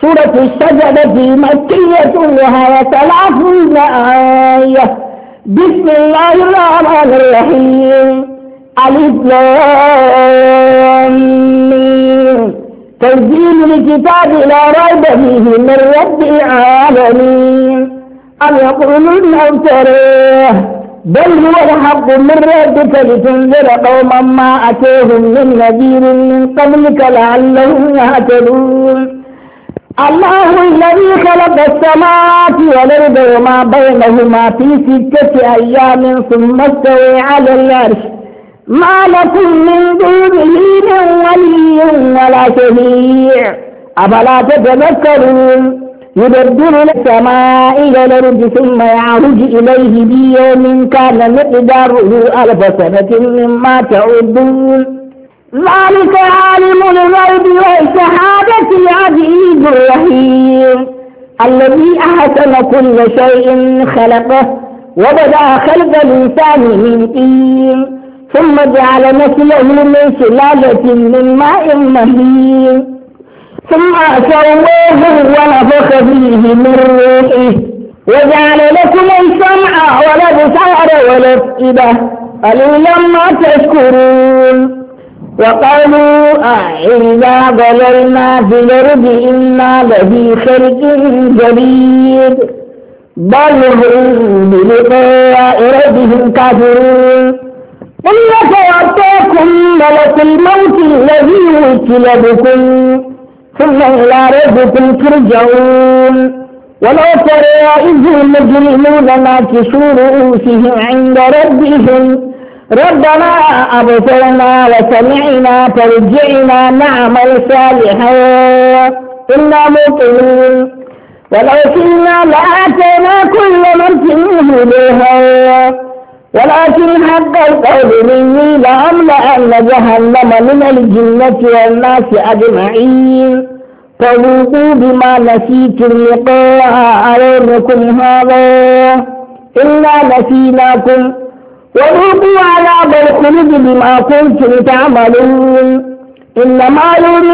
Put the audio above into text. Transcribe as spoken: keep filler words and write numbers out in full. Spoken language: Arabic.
سورة السجدة مكية وهي ثلاثون آية. بسم الله الرحمن الرحيم. ألف لام ميم. تنزيل الكتاب لا ريب فيه من رب العالمين. أم يقولون افتراه بل هو الحق من ربك لتنذر قوما ما أتيهم من نذير من قبلك لعلهم يهتدون. الله الذي خلق السماوات والأرض وما بينهما في ستة أيام ثم استوى على العرش ما لكم من دونه من ولي ولا شفيع أفلا تتذكرون. يدبر السماء إلى الأرض ثم يعرج إليه بيوم كان مقداره ألف سنة مما تعدون. ذلك عالم الغيب والشهادة العزيز الرحيم الذي أحسن كل شيء خلقه وبدأ خلق الإنسان من طين ثم جعل نسله من سلالة من ماء مهين ثم سواه ونفخ فيه من روحه وجعل لكم السمع والأبصار والأفئدة قليلا ما تشكرون. وقالوا أإذا ضللنا في الأرض إنا لفي خلق جديد بل هم بلقاء ربهم كافرون. قل يتوفاكم ملك الموت الذي وكل بكم ثم إلى ربكم ترجعون. ولو ترى إذ المجرمون ناكسوا رؤوسهم عند ربهم ربنا أبصرنا وسمعنا فارجعنا نعمل صالحا إنا موقنون. ولو شئنا لآتينا كل نفس هداها ولكن حق القول مني لأملأن جهنم من الجنة والناس أجمعين. فذوقوا بما نسيتم لقاء يومكم هذا إنا نسيناكم وذوقوا عذاب الخلد بما كنتم تعملون. إنما يريد